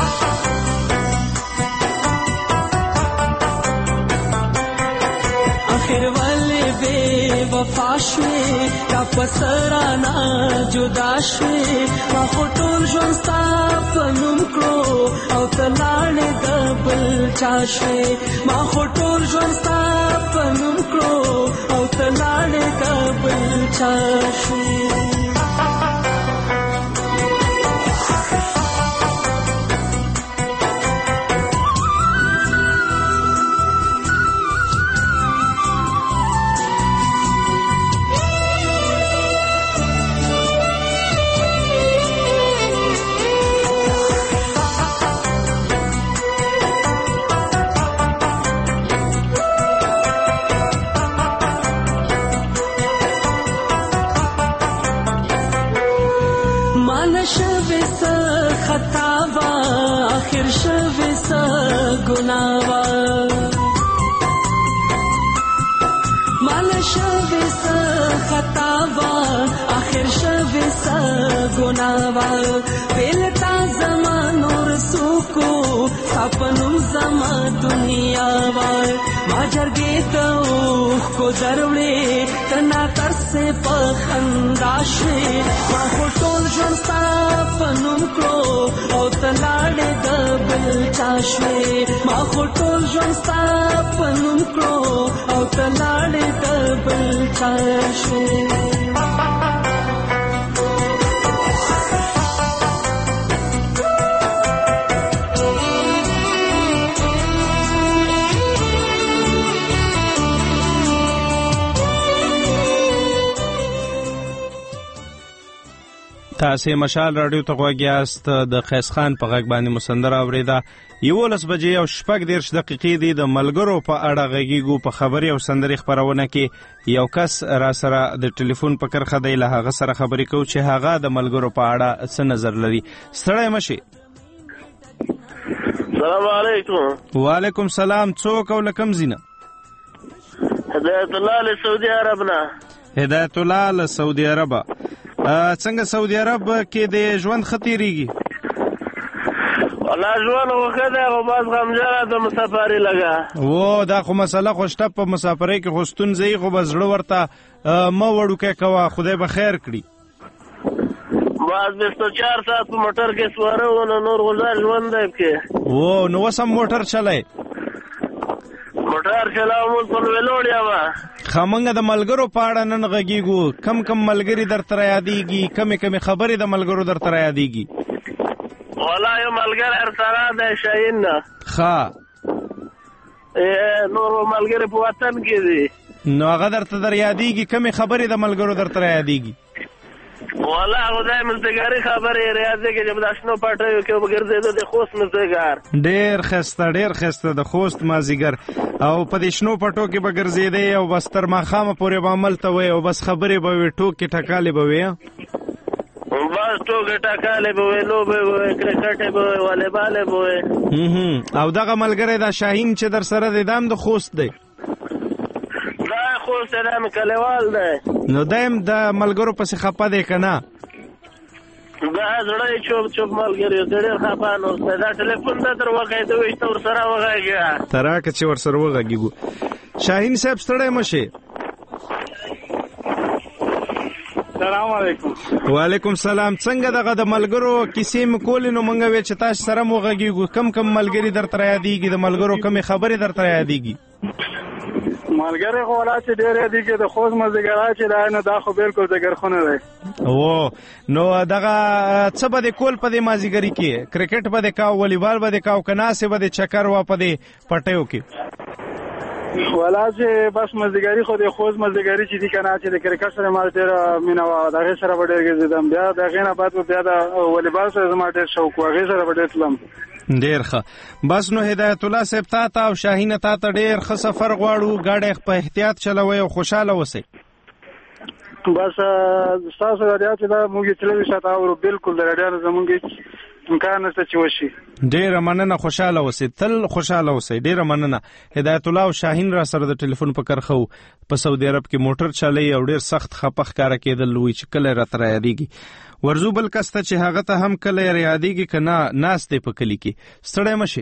आखिर वाले बेवफा شوې دا بسرانا جدا شوې ما خټور ژوند ستا په نوم کړو او تلاړې د بل چا شوې ما خټور ژوند ستا په نوم کړو او تلاړې د بل چا شوې آخر شوی سا گناوا مال شوی سا خطاوا آخر شوی سا گناوا بیلتا زمان اور سوکو سپنم زما دنیا وای ما جرګې ته کو دروړې تنا تر سه پخندا شې ما ټول ژوند ستا پنوم کړو او تلاړې د بل چا شوې ما ټول ژوند ستا پنوم کړو او تلاړې د بل چا شوې تاسې مشال رادیو ته غوږ یاست. د قیس خان په غږ باندې مو سندره اورېده. 11 بجې او 14 دقیقې دي. د ملګرو په اړه غږیږو. په خبري او سندري خبرونه کې یو کس را سره د ټلیفون په کرخه دی. له هغه سره خبرې کوو چې هغه د ملګرو په اړه څه نظر لري. ستړی مشي. السلام علیکم. وعلیکم سلام. څوک او لکم زینه؟ هدایت الله له سعودي عرب نه. هدایت الله له سعودي عرب. څنګه سعودي عرب کې د ژوند خطرېږي؟ والله ژوند وخته او باز غمجره د مسافرۍ لګا. و دا خو مسله خوشته په مسافرۍ کې خوستون زی خو بزړه ورته ما وړو کې کوا خدای به خیر کړي. باز 24 ساعت په موټر کې سواره و نور غزار ژوند دی کې. و نو وسم موټر چلای؟ موټر چلاو مو په ویلوړیا ما. خامنګ د ملګرو په اړه نن غږیږو. کم کم ملګری درته یادېږي؟ کمې خبرې د ملګرو درته یادېږي؟ والله یو ملګری ارسره د شاهین نه. ښه. نور ملګری په وطن کې دي. نو هغه درته یادېږي؟ کمې خبرې د ملګرو درته یادېږي؟ والله خدای مزدګاری خبرې ریاضي کې جب داشنو پټیو کې وګرځیدو د خوست مزدګار. ډېر خسته د خوست مازیګر او په دې شنو پټو کې به ګرځېدې او بس تر ماښامه پورې به عمل ته وې او بس خبرې به وې ټوکې ټکالې به وې. بس ټوکې ټکالې به وې لوبې به وې کرکټې به وې والیبالې به وې. او دغه ملګری دا شاهین چې در سره دی دام د خوست دی؟ خوست دام کلیوال دی. نو دایم د ملګرو پسې خپه دی که نه؟ دا زړه چوپ ملګری ډېر خپه نو دا ټلیفون ته در وغږېده وایي ته ورسره وغږېږه. ته راکړه چې ورسره وغږېږو. شاهین صاحب ستړی مه شې. سلام علیکم. وعلیکم سلام. څنګه دغه د ملګرو کیسې مې کولې نو مونږ وې چې تاسو سره مو غږېږو. کم ملګري درته یادېږي؟ د ملګرو کمې خبرې درته یادېږي؟ ملګری خو ولا چې ډېر دی کې د خوست مزدګرا چې دا نه دا خو بالکل ځګرخونه دی. نو دغه څه به د کول په دې مازیګری کې؟ کرکټ به د کاو، والیبال به د کاو، کناسه به د چکر وا په دې پټیو کې؟ ولا چې بس مزدګری خو د خوست مزدګری چې دی کنه چې د کرکټ سره ما ډېر مینا و دا سره به ډېر ګرځیدم. بیا دا غینه بعد بیا د والیبال سره ما ډېر شوق و هغه سره به ډېر تلم. ډېر ښه. بس نو هدایت الله صاحب تا او شاهین تا ډېر ښه سفر غواړو. ګاډی په احتیاط چلوئ او خوشاله اوسئ. بس تاسو راډیو چې دا موږ تلوي شاته او بالکل د راډیو زمونږ امکان نشته چې وشي. ډېره مننه. خوشاله اوسئ. تل خوشاله اوسئ. ډېره مننه. هدایت الله او شاهین را سره د ټلیفون په کرخه په سعودي عرب کې موټر چلوي او ډېر سخت خپه ښکاره کېدل وایي چې کله راته یادېږي. ورزو بل کس ته چې هغه ته هم کله یادېږي که نه ناست دی په کلي کې. ستړی مشي.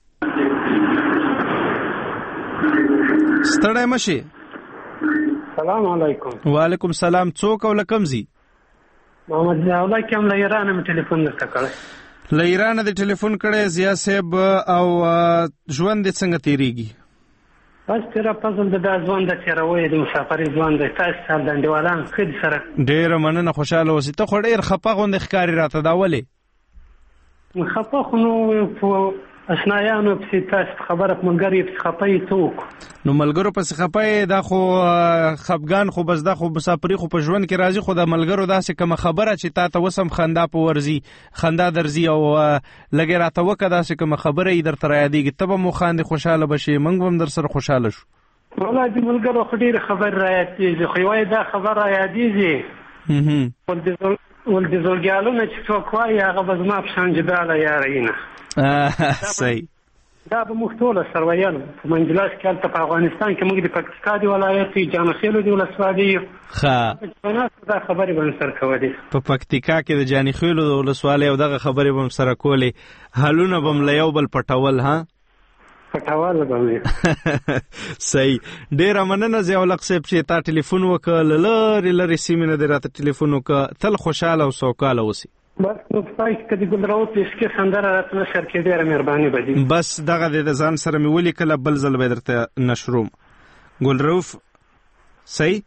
سلام علیکم. وعلیکم سلام. څوک او لکم زی؟ محمد ضیاء الله کوم له ایران مې ټلیفون درته کړی. له ایران دې ټلیفون کړی ضیاء صاحب. او ژوند دې څنګه تیریږي؟ بس تیرا فضل د ځوان د تیروي د مسافرۍ ځوان د تاسو سره د انډیوالان خېد سره. ډېره مننه. خوشاله اوسئ. ته خو ډېر خپه غوندې ښکاري راته. دا ولې؟ خپه خو نو اشنایانو پسې تاسو خبره ملګری پسې خپه یې څوک نو ملګرو پسې خپه یې. دا خو خفګان خو بس دا خو مسافري خو په ژوند کې راځي. خو د ملګرو داسې کومه خبره چې تا ته وسم خندا په ورځي خندا درځي او لږې راته وکړه داسې کومه خبره یې درته رایادېږي ته به مو خاندې خوشحاله به شې موږ به هم در سره خوشحاله شو. والله د ملګرو خو ډېرې خبرې رایادېږي خو یوه دا خبره رایادېږي ول د زولګیالو نه چې څوک وایي هغه به زما په شان جداله یاره یي نه. صحیح دا به موږ ټوله سرویانو په منجلاس کې هلته په افغانستان کې موږ د پکتیکا د ولایت جانخیلو د ولسوالۍ یو دا خبرې به هم سره کولې په پکتیکا کې د جانخیلو د ولسوالۍ او دغه خبرې به هم سره کولې حلونه به هم له یو بل پټول پټول به مې صحیح ډېره مننه ضیاءالحق صاحب چې تا ټلیفون وکړه له لرې لرې سیمې نه دې راته ټلیفون وکړه تل خوشحاله او سوکاله اوسې بس نو پای کې د ګلراوت اسکه سندره راته نشر کې ډېره مهرباني بدی بس دغه د ځان سره مې ولیکله بل ځل به درته نشروم ګلروف صحیح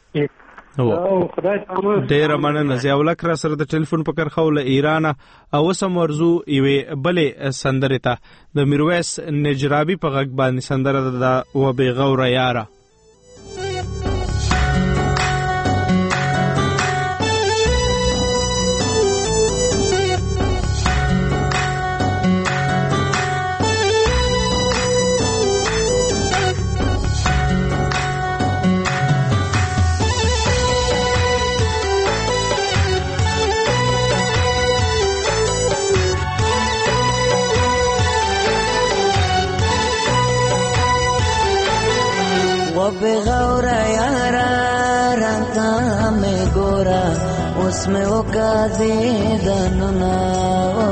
ډېره مننه ضیاءالحق را سره د ټلیفون په کرښو له ایران او اوس هم ورځو یوې بلې سندرې ته د میرویس نجرابي په غږ باندې سندره ده و بېغوره یاره بغورا یارا رنگا میں گورا اس میں وہ قاضی دننا وہ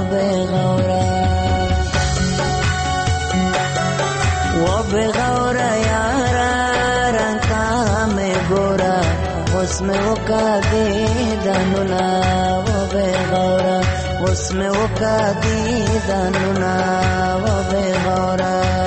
بغورا یارا رنگا میں گورا اس میں وہ قاضی دننا وہ بغورا اس میں وہ قاضی دننا وہ بغورا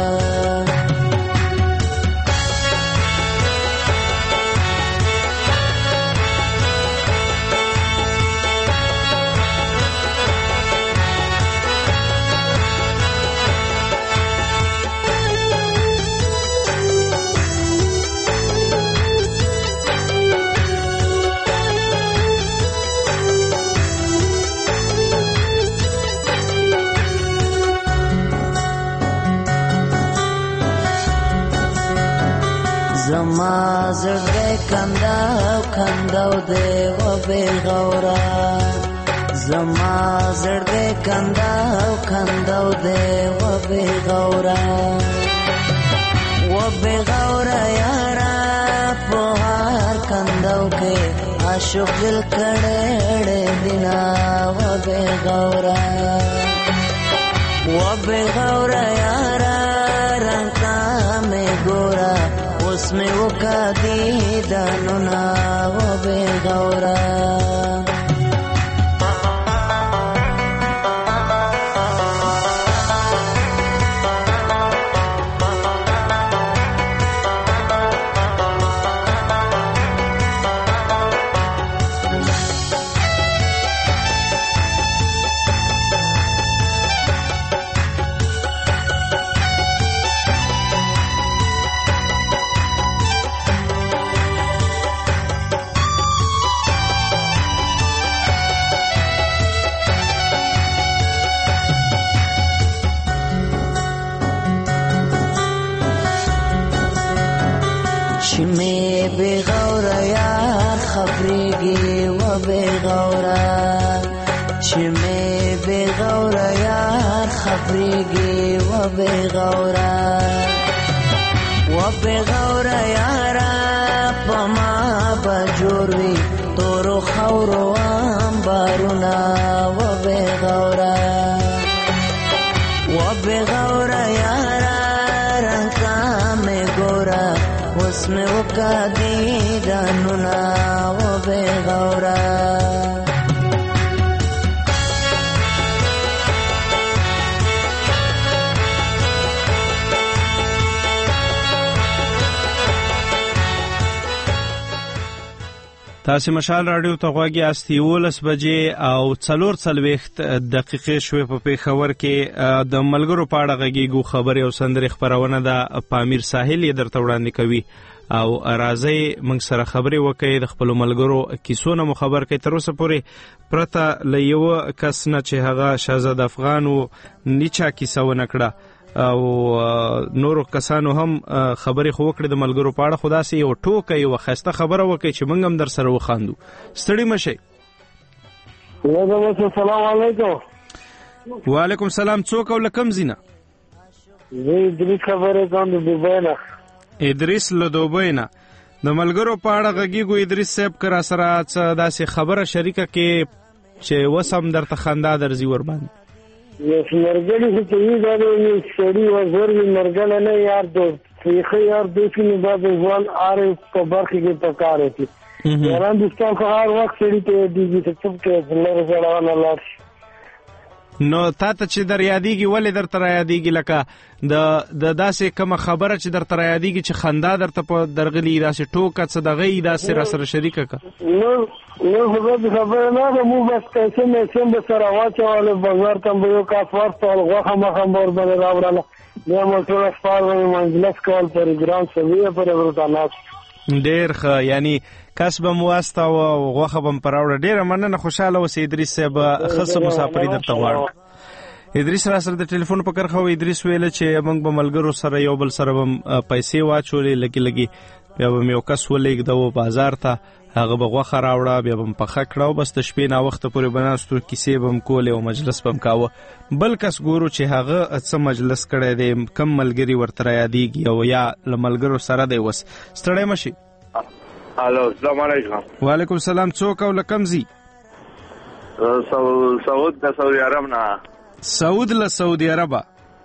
زما زړه کنداو دی و بېغوره زما زړه کنداو دی و بېغوره یاره په هر کنداو کې عاشق دل کړی دینا و بېغوره یاره رنګ مې ګوره اس میں وہ قاضی دانونا وہ بېغوره بېغوره یاره پما بجوروي تورو خاورو انبارونه و بېغوره یاره رنګه مې ګوره اوس مې وکړي دانونه و بېغوره تاسو مشال رادیو ته غوږی استی 11 بجې او 4:40 دقیقې شوې په پیښور کې د ملګرو پاړه غږیږو خبري او سندري خبرونه د پامیر ساحل یې درته وړاندې کوي او راځي موږ سره خبري وکړي د خپل ملګرو کیسونه مخبر کوي تر اوسه پورې پرته ل یو کس نه چې هغه شاهزاده افغان او نیچا کیسه ونکړه او نورو کسانو هم خبرې خو وکړې د ملګرو په اړه خدا سي یو ټوکه یو خسته خبره وکړي چې موږ هم در سره وخاندو ستړي مشي السلام علیکم وعلیکم سلام. څوک او لکم زینا؟ زه ادریس خبره کوم د دوبۍ نه. ادریس له دوبۍ نه. د ملګرو په اړه غږیږو ادریس صاحب، کرا سره څه داسې خبره شریکه کې چې وسم درته خندا درځي ور باندې؟ یس مرګلی چې یې دا یو سړی وزر مرګل نه یار دوست خو یار دوی نه بعد ځوان اره په برخه کې پکاره دي. یاران دوستان خو هر وخت سړي ته دي چې څوک کې لږ ځړونه لار. نو تا ته چې در یادېږي ولې درته را یادېږي لکه د داسې کومه خبره چې درته را یادېږي چې خندا درته په درغلي داسې ټوکه څه دغه یې داسې را سره شریکه که؟ نو خبره نه ده، موږ بس پیسې میسم به سره واچولې بازار ته به یو کاس واستول، غوښه مخه به ورباندې راوړله، بیا مو ټوله شپه ورباندې منجلس کول، پروګرام سوي پرې ورته ناست. ډېر ښه، یعنی کس به مو واستاوه او غوښه به م په راوړه. ډېره مننه، خوشحاله اوسې ادریس صاحب، ښه څه مسافري درته غواړم. ادریس را سره د ټلیفون په کرښه و. ادریس ویله چې موږ به ملګرو سره یو بل سره به پیسې واچولې لږې لږې، بیا به م یو کس ولېږده بازار ته، هغه به غوښه راوړه، بیا به م پخه کړه او بس د شپې ناوخته پورې به ناستو، کیسې به م کولې او مجلس به م کاوه. بل کس ګورو چې هغه څه مجلس کړی دی، کم ملګري ورته را یادېږي او یا له ملګرو سره دی. اوس ستړی مه شي. الو، السلام علیکم. وعلیکم سلام. څوک او له کوم ځي؟ سعود د سعودي عرب نه. سعود له سعودي عربه.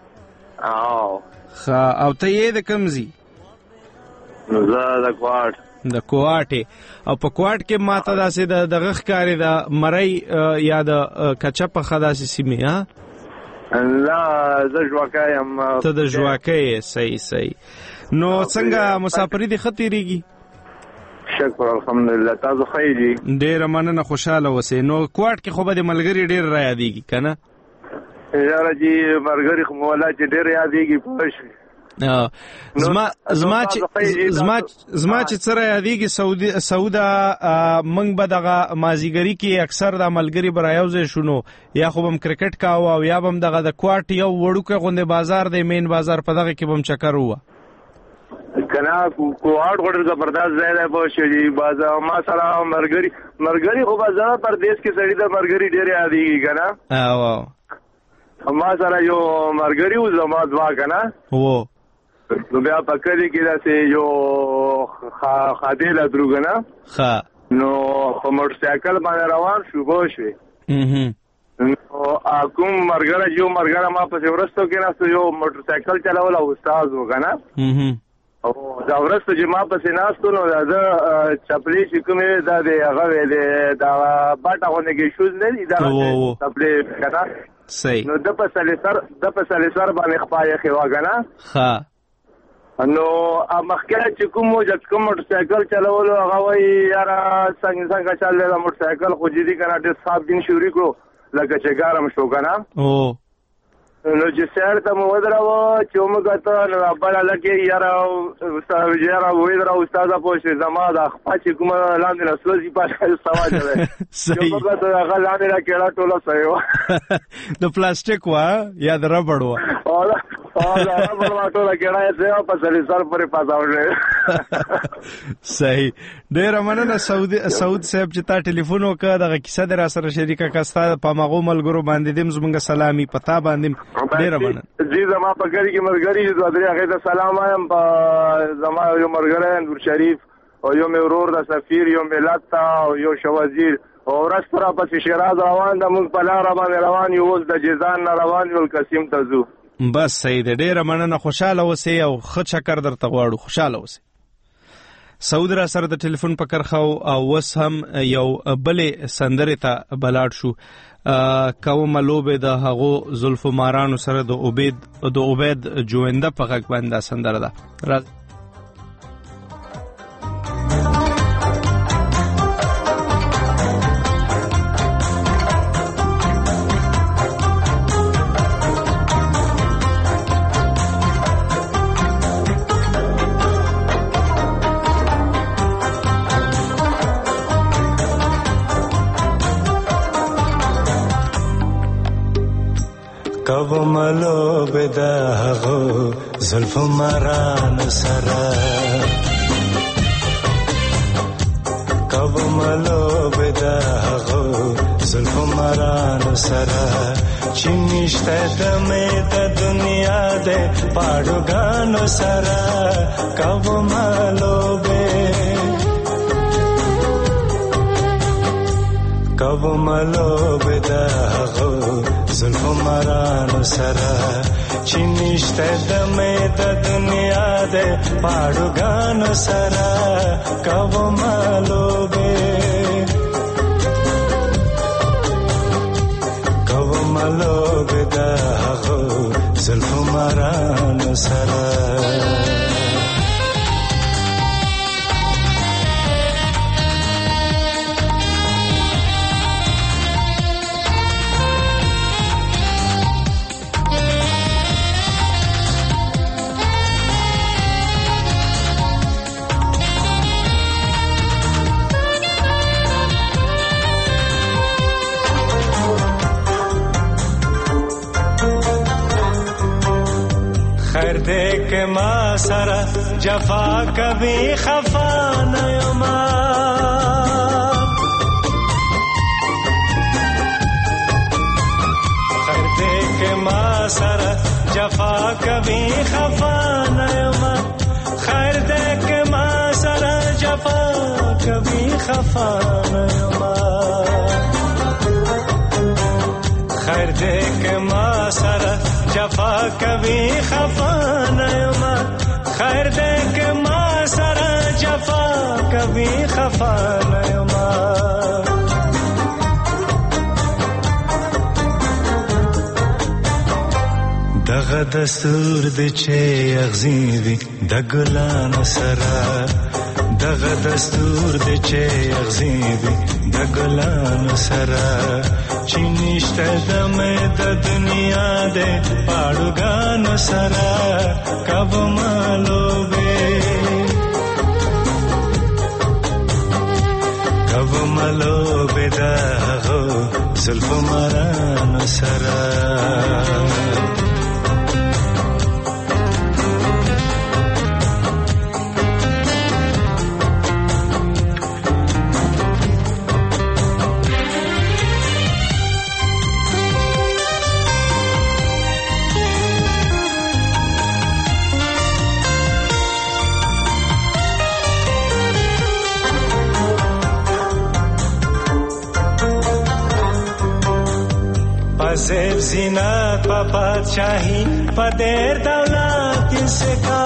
او ته یې د کوم ځي؟ زه د کوټ. د کوټې. او په کوټ کې ماته داسې دغه ښکاري د مرۍ یا د کچپه داسې سیمې؟ نه، زه ژواکی یم. ته د ژواکی یې؟ صحیح. نو څنګه مسافري دې ښه تېرېږي؟ شکر الحمدلله. تاسو ښه یې؟ ډېره مننه، خوشحاله اوسئ. نو کوټ کې خو به د ملګري ډېر را یادېږي که نه؟ یاره جي ملګري خو مولا چې ډېر یادېږي پوه شوې. زما چې څه را یادېږي سعوده، موږ به دغه مازیګري کې اکثر دا ملګري به را یو ځای شو، نو یا خو به م کرکټ کاوه او یا به م دغه د کوټ یو وړوکی غوندې بازار دی، مین بازار، په دغه کې به م چکر ووه. کنا کوټ غوډر زبردست ځای دی پوه شوې. ما سره ملګري خو به زه پردیس کې سړي د ملګري ډېر یادېږي که نه؟ ما سره یو ملګري و زما دوه که نه، نو بیا په کلي کې داسې یو خادې له درو که نه، نو په موټرسایکل باندې روان شو پوه شوې. نو کوم ملګری یو ملګری ما پسې ورستو کېناستو، یو موټرسایکل چلول او استاد و که نه، او دا ورسته چې ما پسې ناستو، نو دا د چپلې چې کومې دا د هغه وې د باټه غوندې کې شوز نه دي، دا چپلې که نه، نو د په سلیسر باندې خپا یخې وه که نه. نو مخکې چې کوم موټرسایکل چلولو هغه وایي یاره څنګه چل دی دا موټرسایکل، خو جدي که نه ډېر صاف دین شوري کړو لکه چې ګرم شو که نه. نو چې سیر ته مو ودروه چې ومو کته، نو بل هلک یې یاره ویې دره استاده پوه شوې زما دا خپه چې کومه لاندې نه سوځي پاشه سواجه دی، چې ومو کته هغه لاندې نه کېړه ټوله صحیح وه. د پلاستیک وه یا د ربړ وه؟ صحیح. ډېره مننه سعود صاحب چې تا ټلیفون وکړه، دغه کیسه دې را سره شریکه کړه، ستا په هماغو ملګرو باندې دې زموږ سلامي په تا باندې. ډېره مننه. جی زما په کلي کې ملګري دوه درې هغې ته سلام وایم. زما یو ملګری نور شریف او یو مې ورور د سفیر، یو ملت ته او یو شوزیر، او ورځ را پسې شیراز روان ده، موږ په لاره باندې روان یو، اوس د جیزان نه روان یو القسیم ته ځو. بس صحیح ده. ډېره مننه، خوشحاله اوسئ او ښه چکر درته غواړو. خوشحاله اوسئ. سعود را سره د ټلیفون په کرښه او اوس هم یو بلې سندرې ته بلاړ شو. کومه لوبې د هغو زلفو مارانو سره د عبید جوینده په غږ باندې دا سندره ده. کوملو بدا هغو زلفو مارانو سره، کوملو بدا هغو زلفو مارانو سره، چې نشته دمې د دنیا دې پاړوګانو سره کومه لوبې د هغو زلفو مارانو سره چې نشته دمې د دنیا دې پاړوګانو سره کومه لوبې د هغو زلفو مارانو سره देख ما سره جفا کبھی خفا نه یما خیر دیکھ ما سره جفا کبھی خفا نه یما خیر دیکھ ما سره جفا کبھی خفا نه یما خیر دیکھ ما سره جفا کبھی خفا نیما خیر دیکھ ما سره جفا کبھی خفا نیما دغه دستور د چې اغزیوی د ګلانو سره دغه دستور د چې اغزیوی د ګلانو سره چې نشته دمې د دنیا دې پاړوګانو سره کومه لوبې د هغو زلفو مارانو سره زیب زینت پا پادشاہی پا دیر دولت کسے کا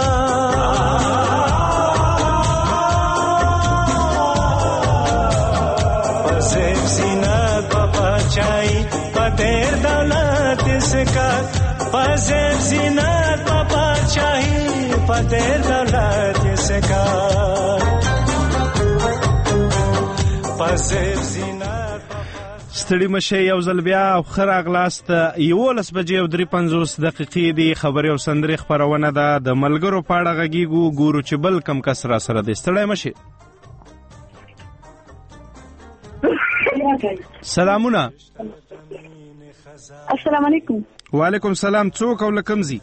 پا زیب زینت پا پادشاہی پا دیر دولت کسے کا پا زیب زینت پا پادشاہی پا دیر دولت کسے کا پا زیب زینت ستړي مشه یو ځل بیا خراغ لاست 11:53 دي خبري او سندري خبرونه ده د ملګرو پاړه غږیګو ګورو چې بل کم کس را سره دي ستړي مشه سلامونه السلام علیکم وعلیکم السلام څوک او لکمزي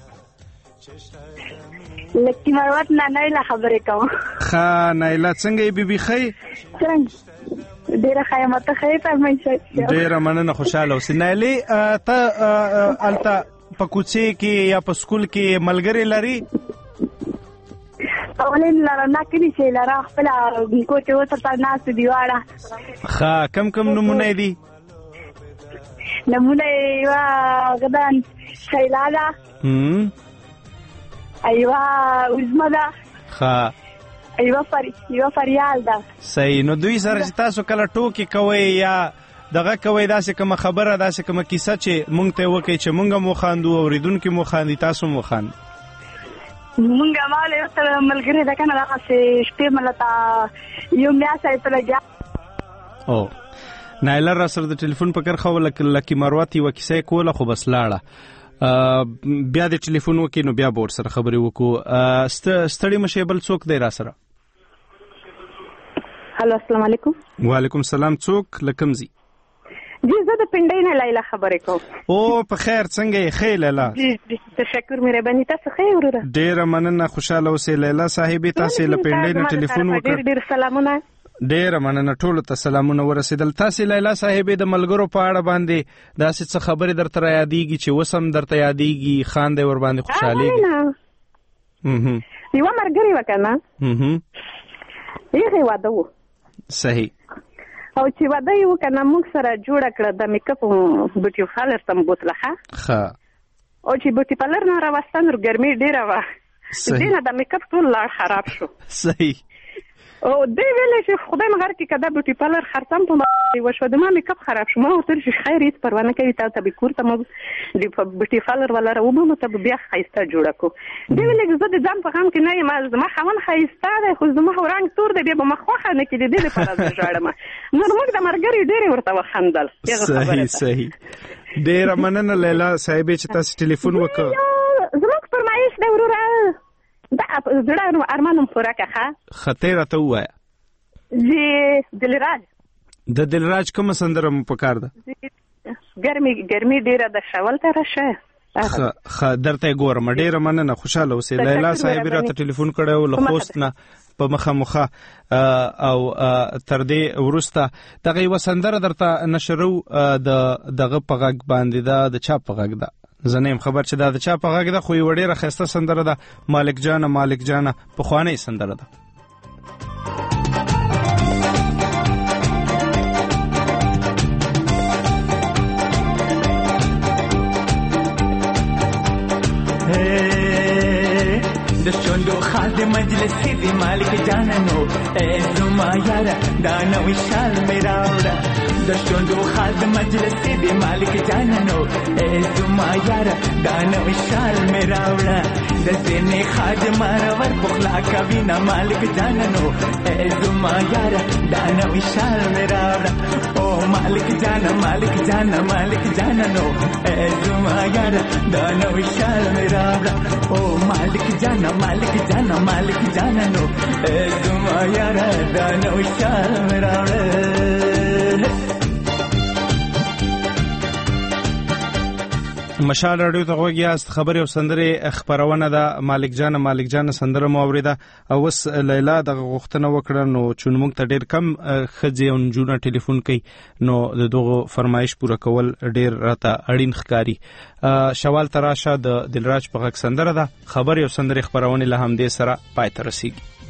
لکه مروت نه نایله خبرې کوم ښه نایله څنګه یې بیبي خې څنګه ډیره خیامته خې فرمایشه ډیره مننه خوشاله اوسې نایله ته الته په کوڅې کې یا په سکول کې ملګری لري اولین لاره نه کړی چې لاره خپل کوڅه وته ناس دیواړه ښه کم نمونه دي نمونه وا غدان شیلالا ایوا عظمدا ښه ایوا فریال ده صحیح نو دوی سره تاسو کله ټوکی کوي یا دغه کوي داسې کوم خبره داسې کوم کیسه چې مونږ ته وکي چې مونږ مو خاندو اوریدونکو مو خاندي تاسو مو خاند مونږ مال یو تر ملګری ده کنه هغه شپې ملتا یو میا سره ته لګیا او نایله را سره د ټلیفون په کار خو لکه مروتی وکیسه کوله خو بس لاړه بیا د ټلیفون وکي نو بیا بور سره خبرې وکړو ستړي مشه بل څوک دی را سره هالو السلام علیکم وعلیکم السلام څوک لکمزي جی زه د پندای نه لیلا خبرې کوم او په خیر څنګه یې خې لیلا جی تشکر مهرباني تاسو خیر وروره ډیر مننه خوشاله اوسې لیلا صاحب تاسو له پندای نه ټلیفون وکړ ډیر سلامونه ډېر مننه ټولو ته سلامونه ورسېدل. تاسې لیلا صاحبې د ملګرو په اړه باندې داسې څه خبرې درته را یادېږي چې اوس هم درته یادېږي خاندې ورباندې خوشحالېږي؟ یوه ملګرې وه که نه هغې واده و صحیح او چې واده یې وکړه نه موږ سره جوړه کړه د میکپ بوټي پالر ته مو بوتله ښه او چې بوټي پالر نه راوسته نو ګرمي ډېره وه دې نه د میکپ ټول لاړ خراب شو صحیح او دې ویلې چې خدای مغر کې که دا بوټي پالر خرڅم په وشوه د ما میکپ خراب شو ما ورته ویل چې خیر هېڅ پروا نه کوي تا ته به کور ته مو د بوټي پالر والا راوبمو ته به بیا ښایسته جوړه کړو دې ویلې زه د ځان په غم کې نه یم زما خاوند ښایسته دی خو زما رنګ تور دی بیا به ما خوښه نه کړي دې دپاره زه ژاړم نو موږ د ملګرې ډېرې ورته وخندل صحیح ډېره مننه لیلا صاحبې چې تاسې ټلیفون وکړ زموږ فرمایش دی وروره دا زړه ارمانم پوره که ښه خطې راته ووایه چې دلراج د دلراج کومه سندره مو په کار ده؟ ګرمي ډېره ده شول ته راشه درته یې ګورم ډېره مننه خوشحاله اوسئ. لیلا صاحبې راته ټلیفون کړی و له خوست نه په مخه او تر دې وروسته دغه یوه سندره درته نشرو دغه په غږ باندې ده د چا په غږ ده زه نه یم خبر چې دا د چا په غږ ده خو یوه ډېره ښایسته سندره ده مالک جانه پخوانۍ سندره ده. د شوندو خاد مجلس کې دی مالک جانانو زما یاره دا نوې شال مې راوړه د شوندو خاد مجلس کې دی مالک جانانو زما یاره دا نوې شال مې راوړه د سینې خاد مارور بخلا کوي نه مالک جانانو زما یاره دا نوې شال مې راوړه او مالک جانانو زما یاره دا نوې شال مې راوړه او مالک جانانو زما یاره دا نوې شال مې راوړه. مشال راډیو ته غوږ یاست. خبرې او سندرې خپرونه ده. مالک جانه سندره مو اورېده او اوس لیلا دغه غوښتنه وکړه نو چون موږ ته ډېر کم ښځې او نجونه ټلیفون کوي نو د دغو فرمایش پوره کول ډېر راته اړین ښکاري. شوال ته راشه د دلراج په غږ سندره ده. خبرې او سندرې خپرونې له همدې سره پای ته رسیږي.